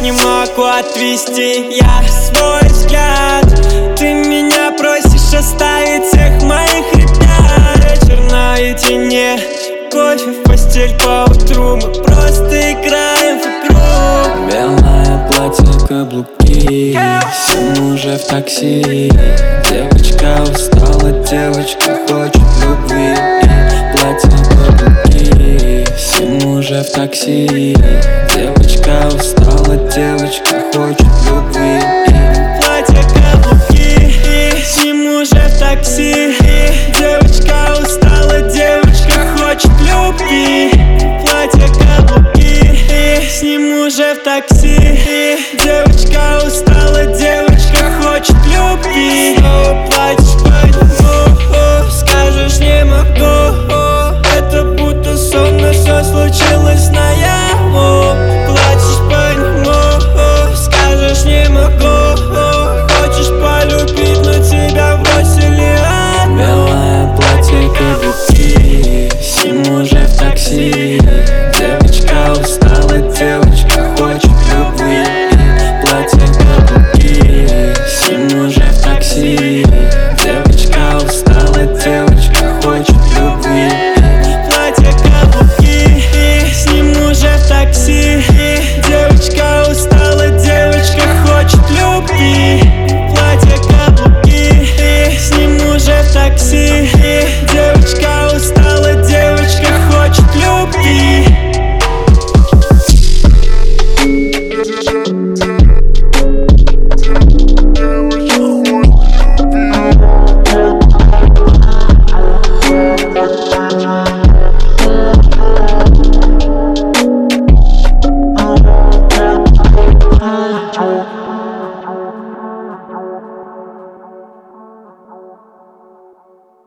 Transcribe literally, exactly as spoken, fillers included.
не могу отвести я свой взгляд. Ты меня просишь оставить всех моих ребят. Вечер наедине, кофе в постель по утру. Мы просто играем в игру. Белое платье, каблуки, Сим уже в такси. Девочка устала, девочка хочет любви. Платье, каблуки, Сим уже в такси. Девочка устала, девочка хочет любви. Платье, каблуки, Сим уже в такси. Девочка устала, девочка хочет любви. Платье, каблуки, с ним уже в такси. Девочка устала, девочка хочет любви. Снова плачешь по нему, скажешь не могу. Это будто сон, но все случилось наяву. Плачешь по нему, скажешь не могу. Хочешь полюбить, но тебя бросили одну. Белое платье, каблуки, Сим уже в такси.